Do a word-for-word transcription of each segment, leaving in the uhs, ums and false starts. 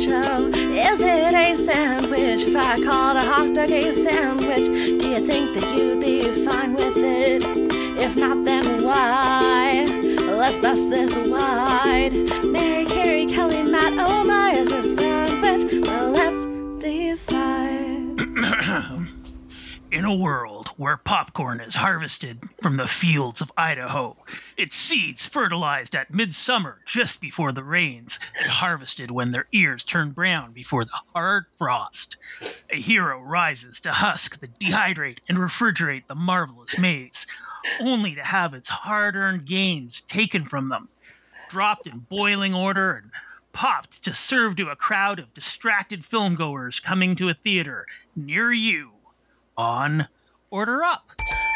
show. Is it a sandwich? If I called a hot dog a sandwich, do you think that you'd be fine with it? If not, then why? Let's bust this wide. Mary, Carrie, Kelly, Matt, oh my, is it a sandwich? Well, let's decide. In a world where popcorn is harvested from the fields of Idaho, its seeds fertilized at midsummer just before the rains, and harvested when their ears turn brown before the hard frost, a hero rises to husk, the dehydrate, and refrigerate the marvelous maize, only to have its hard-earned gains taken from them, dropped in boiling order and popped to serve to a crowd of distracted filmgoers coming to a theater near you on Order Up.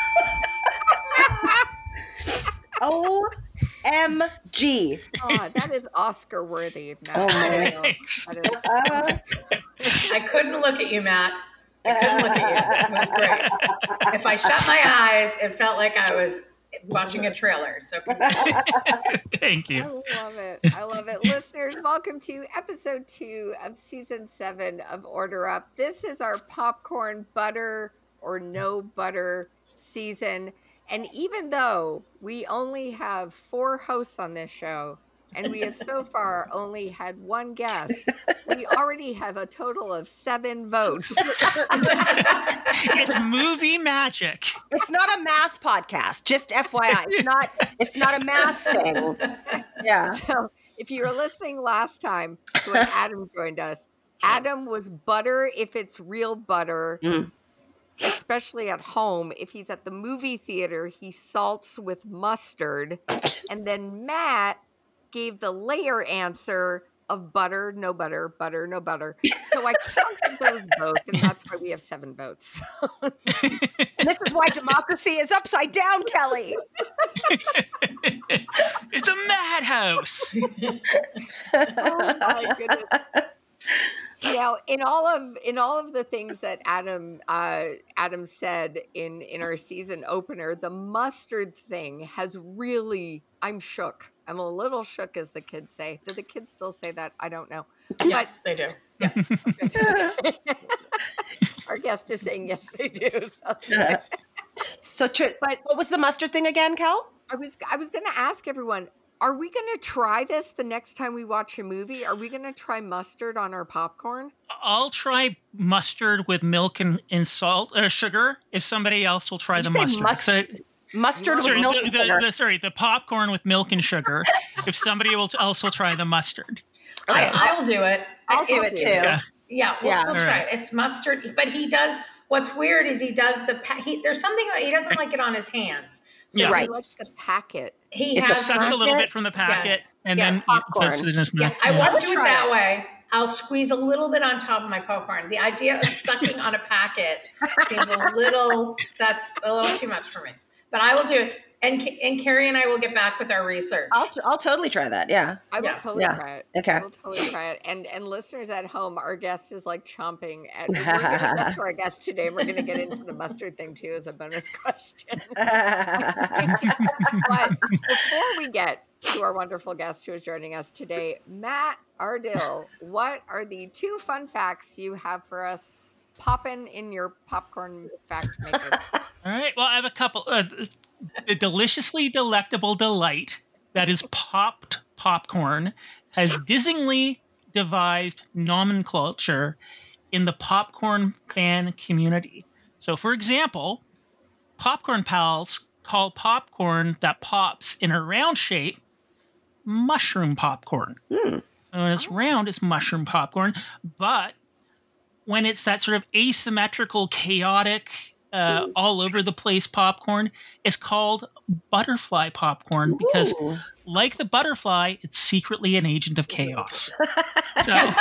O M G. Oh, that is Oscar worthy. Oh, man. Thanks. That is- I couldn't look at you, Matt. I couldn't look at you. It was great. If I shut my eyes, it felt like I was watching a trailer. So Thank you. I love it. I love it. Listeners, welcome to episode two of season seven of Order Up. This is our popcorn butter or no butter season. And even though we only have four hosts on this show, and we have so far only had one guest, we already have a total of seven votes. It's movie magic. It's not a math podcast, just F Y I. It's not it's not a math thing. Yeah. So if you were listening last time to when Adam joined us, Adam was butter if it's real butter. Mm. Especially at home. If he's at the movie theater, he salts with mustard. And then Matt gave the layer answer of butter, no butter, butter, no butter. So I counted those both, and that's why we have seven votes. And this is why democracy is upside down, Kelly. It's a madhouse. Oh my goodness. Now, in all of in all of the things that Adam uh, Adam said in in our season opener, the mustard thing has really. I'm shook. I'm a little shook, as the kids say. Do the kids still say that? I don't know. yes, they do. Yeah. Our guest is saying yes, they do. So, So, tr- But- what was the mustard thing again, Cal? I was I was going to ask everyone. Are we going to try this the next time we watch a movie? Are we going to try mustard on our popcorn? I'll try mustard with milk and, and salt, uh, sugar. If somebody else will try Did the you say mustard. mustard? So- Mustard with sorry, milk the, and the, sugar. the, sorry, the popcorn with milk and sugar. If somebody will, else will try the mustard. I, I will do it. I'll do It's- it too. Yeah. Yeah, we'll, Yeah. we'll All try right. it. It's mustard, but he does. What's weird is he does the. Pa- he, there's something about he doesn't like it on his hands. So Yeah. he, Right. He likes the packet. he It's a has. Sucks a little packet? bit from the packet, and Yeah, then he popcorn. puts it in his mouth. Yeah, I Yeah. won't would do it try that it. way. I'll squeeze a little bit on top of my popcorn. The idea of sucking on a packet seems a little. That's a little too much for me. But I will do it. And and Carrie and I will get back with our research. I'll, t- I'll totally try that. Yeah. I will Yeah. totally Yeah. try it. Okay. I will totally try it. And and listeners at home, our guest is like chomping at. We're going to get to our guest today. And we're going to get into the mustard thing too as a bonus question. But before we get to our wonderful guest who is joining us today, Matt Ardill, what are the two fun facts you have for us? Popping in your popcorn fact maker. All right. Well, I have a couple. Uh, the deliciously delectable delight that is popped popcorn has dizzyingly devised nomenclature in the popcorn fan community. So, for example, popcorn pals call popcorn that pops in a round shape mushroom popcorn. Hmm. So when it's round, it's mushroom popcorn. But when it's that sort of asymmetrical, chaotic, uh, all over the place popcorn, it's called butterfly popcorn because, Ooh. like the butterfly, it's secretly an agent of chaos. So All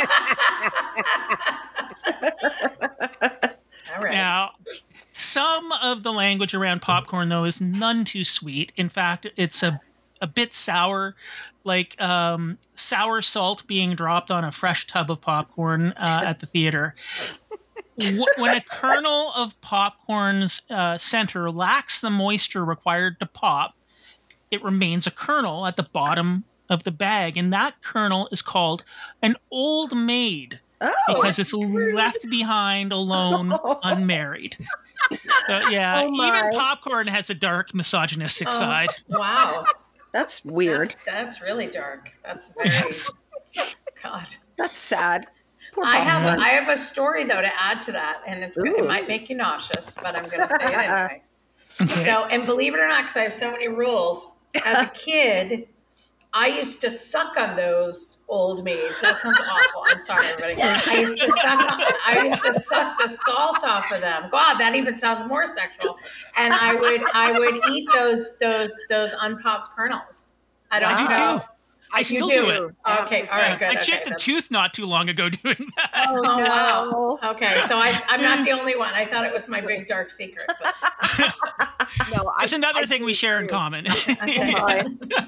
right. now, some of the language around popcorn, though, is none too sweet. In fact, it's a a bit sour, like um, sour salt being dropped on a fresh tub of popcorn uh, at the theater. W- when a kernel of popcorn's uh, center lacks the moisture required to pop, it remains a kernel at the bottom of the bag, and that kernel is called an old maid Oh, because it's left behind alone, unmarried. So, yeah, Oh, my. even popcorn has a dark misogynistic Oh, side. Wow. that's weird. That's, that's really dark. That's very, Yes. God. That's sad. Poor I have popcorn. I have a story though to add to that, and it's Ooh. it might make you nauseous, but I'm going to say it anyway. So, and believe it or not, because I have so many rules. As a kid, I used to suck on those old maids. That sounds awful. I'm sorry, everybody. I used to suck. On, I used to suck the salt off of them. God, that even sounds more sexual. And I would I would eat those those those unpopped kernels. I don't I do know. too. I You still do? do it. Okay, all right, good. I okay, chipped a that's- tooth not too long ago doing that. Oh, Oh, no. wow. Okay, so I, I'm not the only one. I thought it was my big dark secret. But, No, It's I, another I thing do we share in too. common. Oh,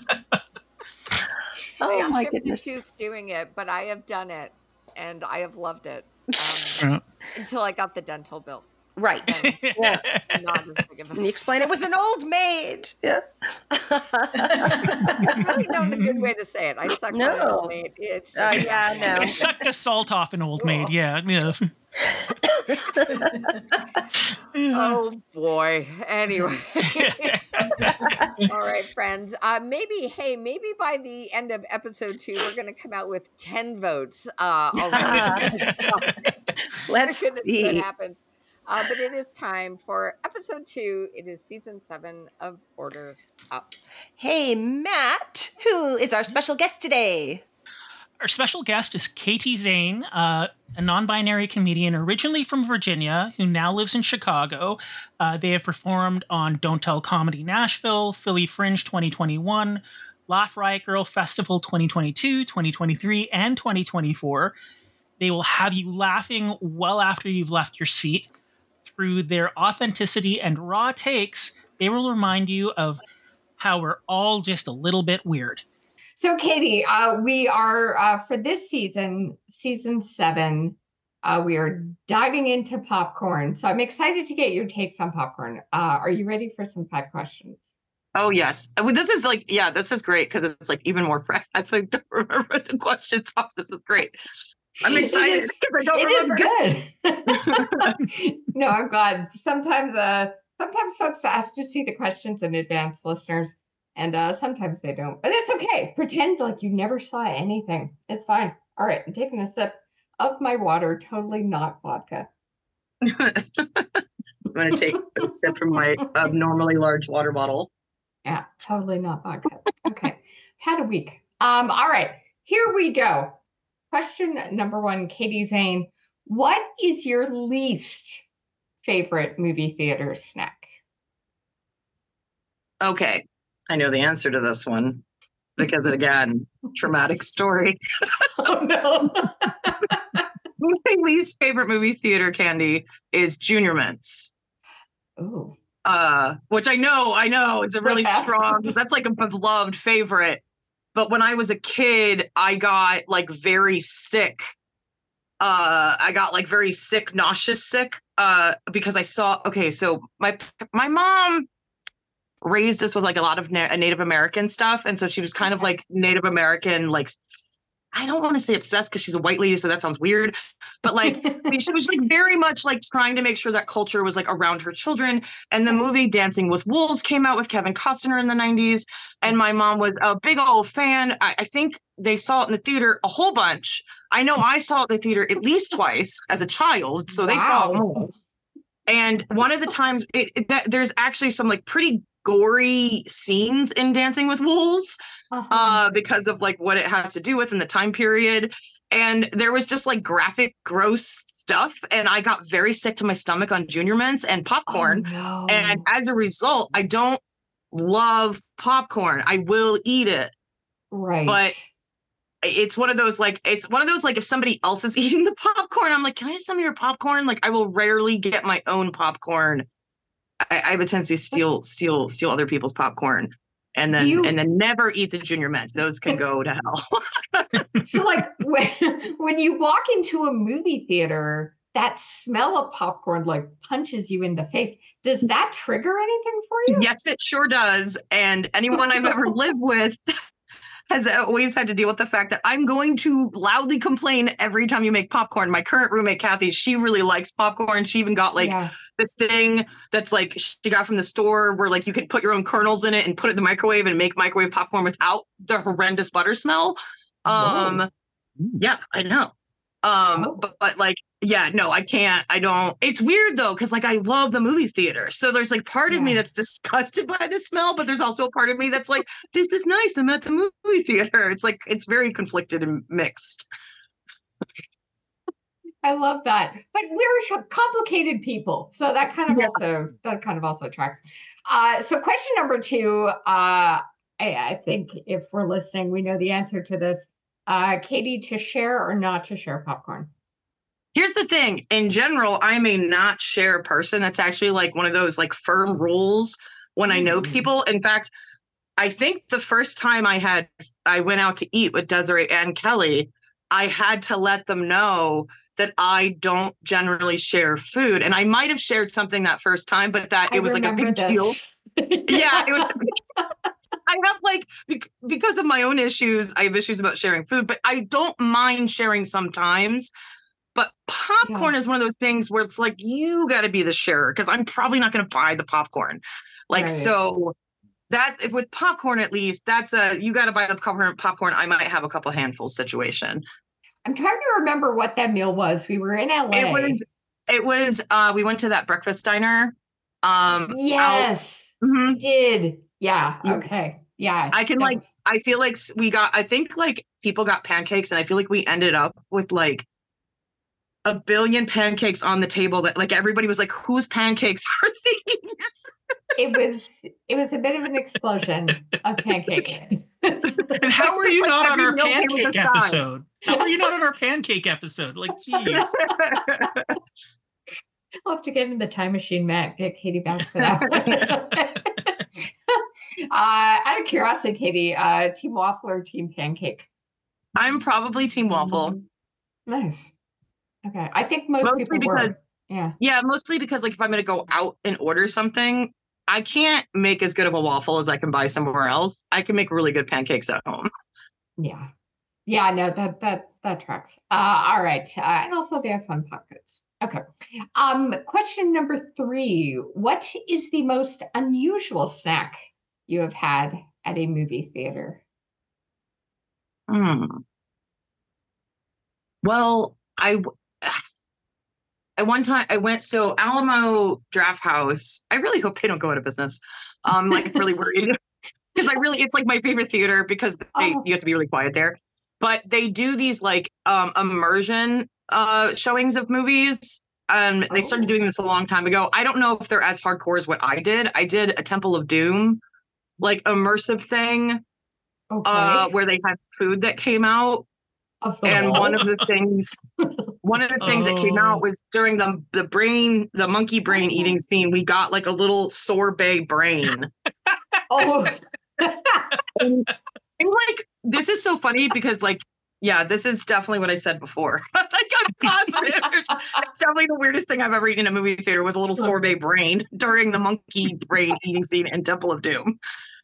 oh I my chipped goodness. a tooth doing it, but I have done it, and I have loved it um, until I got the dental bill. Right. Yeah. Not as big of And a you explain it was an old maid. Yeah. There's really not a good way to say it. I sucked on an No. old maid. It's Uh, just- yeah, no. I sucked the salt off an old maid. Yeah. yeah. Oh boy. Anyway. All right, friends. Uh, maybe, hey, maybe by the end of episode two, we're going to come out with ten votes. Uh, already. Let's We're gonna see see. what happens. Uh, but it is time for episode two. It is season seven of Order Up. Hey, Matt, who is our special guest today? Our special guest is Katie Zane, uh, a non-binary comedian originally from Virginia who now lives in Chicago. Uh, they have performed on Don't Tell Comedy Nashville, Philly Fringe twenty twenty-one, Laugh Riot Girl Festival twenty twenty-two, twenty twenty-three, and twenty twenty-four. They will have you laughing well after you've left your seat. Through their authenticity and raw takes, they will remind you of how we're all just a little bit weird. So, Katie, uh, we are uh, for this season, season seven. Uh, we are diving into popcorn. So, I'm excited to get your takes on popcorn. Uh, are you ready for some five questions? Oh, yes. I mean, this is like, yeah, this is great because it's like even more fresh. I think I don't remember the questions off. This is great. I'm excited It is- because I don't It remember. is good. No, I'm glad. Sometimes, uh, sometimes folks ask to see the questions in advance, listeners, and uh, sometimes they don't. But it's okay. Pretend like you never saw anything. It's fine. All right, I'm taking a sip of my water. Totally not vodka. I'm going to take a sip from my abnormally large water bottle. Yeah, totally not vodka. Okay, had a week. Um, all right, here we go. Question number one, Katie Zane. What is your least favorite movie theater snack? Okay. I know the answer to this one because, again, traumatic story. Oh no. My least favorite movie theater candy is Junior Mints. Ooh. Uh, which I know, I know is a really Yeah. strong, that's like a beloved favorite. But when I was a kid, I got like very sick. Uh, I got like very sick, nauseous sick, uh, because I saw, okay, so my, my mom raised us with like a lot of na- Native American stuff. And so she was kind of like Native American, like, I don't want to say obsessed because she's a white lady, so that sounds weird. But like, I mean, she was like very much like trying to make sure that culture was like around her children. And the movie Dancing with Wolves came out with Kevin Costner in the nineties. And my mom was a big old fan. I, I think they saw it in the theater a whole bunch. I know I saw it in the theater at least twice as a child. So they saw it Wow. more. And one of the times it, it, that, there's actually some like pretty gory scenes in Dancing with Wolves. Uh-huh. Uh, because of like what it has to do with in the time period. And there was just like graphic, gross stuff. And I got very sick to my stomach on Junior Mints and popcorn. Oh, no. And as a result, I don't love popcorn. I will eat it. right. but- It's one of those like, it's one of those like if somebody else is eating the popcorn, I'm like, can I have some of your popcorn? Like I will rarely get my own popcorn. I, I have a tendency to steal, steal, steal other people's popcorn. And then You- and then never eat the Junior Mints. Those can go to hell. So like when, when you walk into a movie theater, that smell of popcorn like punches you in the face. Does that trigger anything for you? Yes, it sure does. And anyone I've ever lived with has always had to deal with the fact that I'm going to loudly complain every time you make popcorn. My current roommate, Kathy, she really likes popcorn. She even got like Yeah. this thing that's like she got from the store where like you could put your own kernels in it and put it in the microwave and make microwave popcorn without the horrendous butter smell. Um, Whoa. yeah, I know. Um, Oh. but, but like, yeah, no, I can't. I don't. It's weird though, because like I love the movie theater. So there's like part of me Yeah. that's disgusted by the smell, but there's also a part of me that's like, this is nice. I'm at the movie theater. It's like it's very conflicted and mixed. I love that. But we're complicated people. So that kind of Yeah. also that kind of also tracks. Uh, so question number two, uh, I, I think if we're listening, we know the answer to this. Uh, Katie, to share or not to share popcorn? Here's the thing. In general, I'm a not share person. That's actually like one of those like firm rules when I know Mm. people. In fact, I think the first time I had I went out to eat with Desiree and Kelly, I had to let them know that I don't generally share food. And I might have shared something that first time, but that I it was like a remember big this. deal. Yeah, it was. I have like bec- because of my own issues, I have issues about sharing food, but I don't mind sharing sometimes. But popcorn Yeah. is one of those things where it's like you got to be the sharer because I'm probably not going to buy the popcorn. Like Right. so, that if with popcorn at least that's a you got to buy the popcorn. Popcorn, I might have a couple handfuls situation. I'm trying to remember what that meal was. We were in L A. It was it was uh we went to that breakfast diner. Um, Yes, out, mhm. we did. Yeah. Yeah. Okay. Yeah. I can that like, was- I feel like s- we got, I think like people got pancakes and I feel like we ended up with like a billion pancakes on the table that like everybody was like, whose pancakes are these? it was it was a bit of an explosion of pancake. And how are you Like not on every our meal came with a pancake side. episode? How are you not on our pancake episode? Like, geez. I'll have to get in the time machine, Matt. Get Katie back for that one. uh, out of curiosity, Katie, uh, team waffle or team pancake? I'm probably team waffle. Nice. Okay. I think most Mostly people because, were. Yeah. yeah, mostly because like if I'm going to go out and order something, I can't make as good of a waffle as I can buy somewhere else. I can make really good pancakes at home. Yeah. Yeah, no, that that that tracks. Uh, all right. Uh, and also they have fun pockets. Okay. Um, question number three. What is the most unusual snack you have had at a movie theater? Hmm. Well, I at one time I went so Alamo Draft House. I really hope they don't go out of business. I'm like really worried because I really it's like my favorite theater because they Oh. you have to be really quiet there. But they do these like um immersion uh showings of movies. Um they started Oh. doing this a long time ago. I don't know if they're as hardcore as what I did. I did a Temple of Doom, like immersive thing, Okay. uh, where they had food that came out. Of the And wall? one of the things, one of the things that came Oh. out was during the the brain, the monkey brain Oh. eating scene. We got like a little sorbet brain. Oh. And like, this is so funny because like, yeah, this is definitely what I said before. Like I'm positive. There's it's definitely the weirdest thing I've ever eaten in a movie theater was a little sorbet brain during the monkey brain eating scene in Temple of Doom.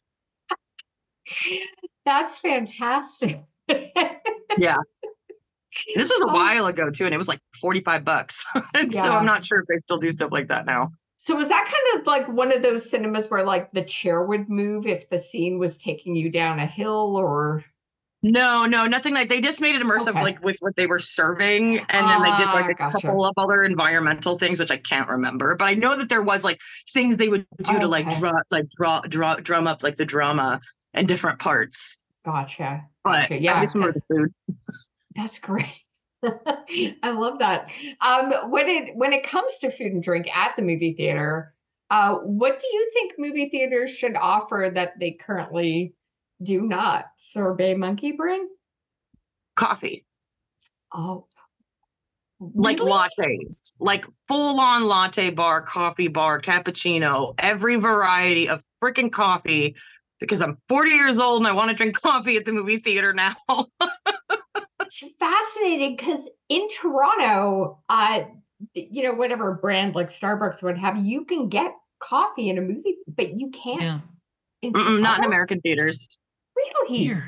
That's fantastic. Yeah. This was a Oh. while ago too, and it was like forty-five bucks. And so Yeah. I'm not sure if they still do stuff like that now. So was that kind of like one of those cinemas where like the chair would move if the scene was taking you down a hill or? No, no, nothing like they just made it immersive, Okay. like with what they were serving, and then they did like Ah, a gotcha. couple of other environmental things, which I can't remember. But I know that there was like things they would do to like Okay. draw, like draw, draw, drum up like the drama and different parts. Gotcha. But Gotcha. Yeah, I just remember the food. that's great. I love that. Um, when it when it comes to food and drink at the movie theater, uh, what do you think movie theaters should offer that they currently do not? Sorbet monkey brain? Coffee, Oh, like really? lattes, like full on latte bar, coffee bar, cappuccino, every variety of freaking coffee. Because I'm forty years old and I want to drink coffee at the movie theater now. It's fascinating because in Toronto, uh, you know, whatever brand like Starbucks would have, you can get coffee in a movie, but you can't Yeah. in Mm-mm, not in Chicago? American theaters. Really? Here.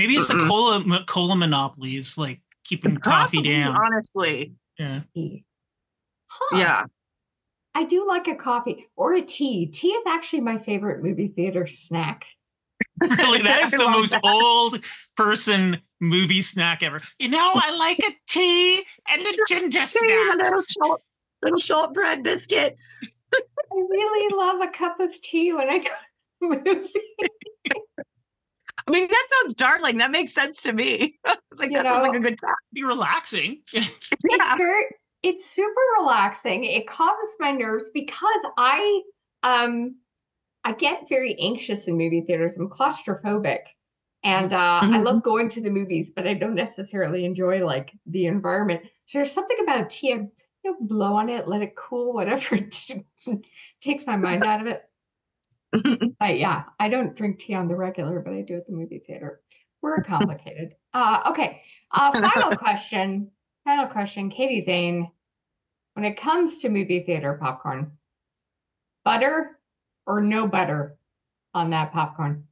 Maybe it's the cola cola monopolies, like keeping coffee Probably, down. Honestly. Yeah. Huh. Yeah. I do like a coffee or a tea. Tea is actually my favorite movie theater snack. Really, that is I the love most that. old person movie snack ever. You know, I like a tea and a ginger Tea, a snack. little short, little shortbread biscuit. I really love a cup of tea when I go to a movie. I mean, that sounds darling. That makes sense to me. It's like, You that sounds know, like a good time. Be relaxing. Yeah. It's very, it's super relaxing. It calms my nerves because I, um, I get very anxious in movie theaters. I'm claustrophobic, and uh, I love going to the movies, but I don't necessarily enjoy like the environment. So there's something about tea. I, you know, blow on it, let it cool, whatever. Takes my mind out of it. But yeah, I don't drink tea on the regular, but I do at the movie theater. We're complicated. Uh, okay. Uh, final question. Final question. Katie Zane. When it comes to movie theater popcorn, butter or no butter on that popcorn?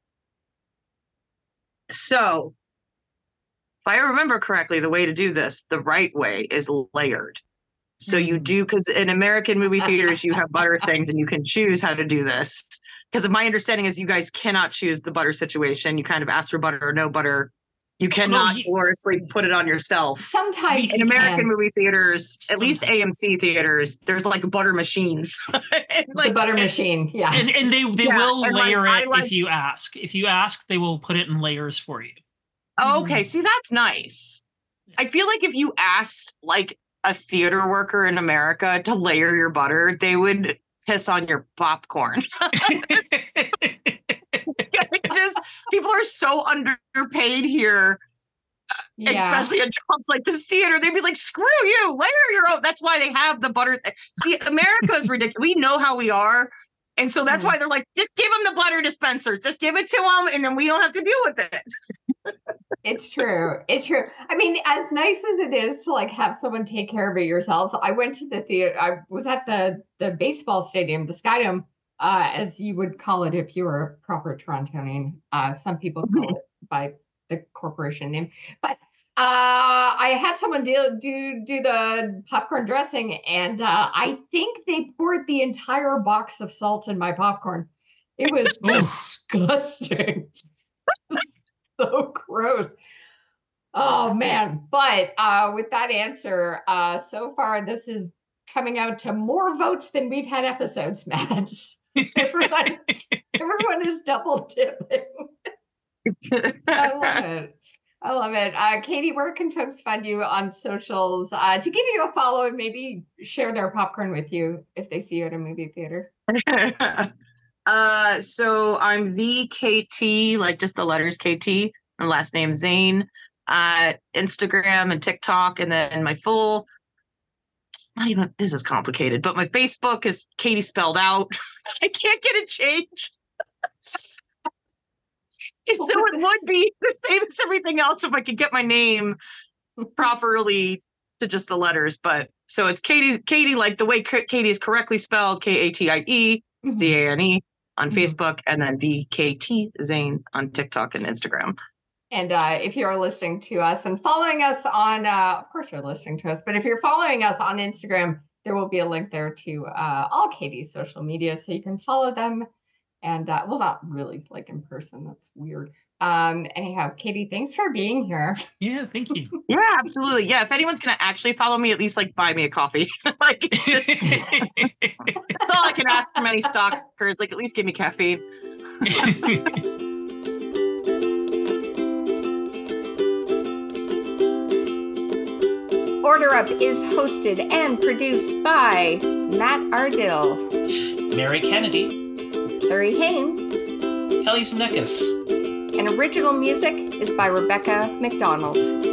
So, if I remember correctly, the way to do this, the right way, is layered. So you do, because in American movie theaters, you have butter things and you can choose how to do this. Because my understanding is you guys cannot choose the butter situation. You kind of ask for butter or no butter. You cannot he- gloriously put it on yourself. Sometimes In you American can. movie theaters, at least A M C theaters, there's like butter machines. The like, butter machine. Yeah. And and they they Yeah, will and, like, layer I it like- if you ask. If you ask, they will put it in layers for you. Okay, see, that's nice. I feel like if you asked like a theater worker in America to layer your butter, they would piss on your popcorn. Just people are so underpaid here, Yeah. especially at jobs like the theater. They'd be like, "Screw you, layer your own." That's why they have the butter. Th- See, America is ridiculous. We know how we are, and so that's Mhm. why they're like, "Just give them the butter dispenser. Just give it to them, and then we don't have to deal with it." It's true. It's true. I mean, as nice as it is to like have someone take care of it yourselves, I went to the theater. I was at the the baseball stadium, the Skydome, uh, as you would call it if you were a proper Torontonian. Uh, some people call it by the corporation name, but uh, I had someone do do do the popcorn dressing, and uh, I think they poured the entire box of salt in my popcorn. It was disgusting. So gross. Oh man. But uh with that answer, uh so far this is coming out to more votes than we've had episodes, Matt. everyone, everyone is double dipping. I love it. I love it. Uh Katie, where can folks find you on socials uh to give you a follow and maybe share their popcorn with you if they see you at a movie theater? uh, so I'm the K T, like just the letters K T. My last name Zane. Uh, Instagram and TikTok, and then my full. Not even this is complicated, but my Facebook is Katie spelled out. I can't get it changed. And so it would be the same as everything else if I could get my name properly to just the letters. But so it's Katie, Katie, like the way K- Katie is correctly spelled, K A T I E C A N E on Mhm. Facebook, and then the K T Zane on TikTok and Instagram. And uh, if you're listening to us and following us on, uh, of course you're listening to us, but if you're following us on Instagram, there will be a link there to uh, all Katie's social media, so you can follow them. And uh, well, not really like in person. That's weird. Um, anyhow, Katie, thanks for being here. Yeah, thank you. Yeah, absolutely. Yeah, if anyone's gonna actually follow me, at least like buy me a coffee. Like it's just that's all I can ask from any stalkers. Like at least give me caffeine. Order Up is hosted and produced by Matt Ardill, Mary Kennedy, Larry Hain, Kelly Zemeckis. and original music is by Rebecca McDonald.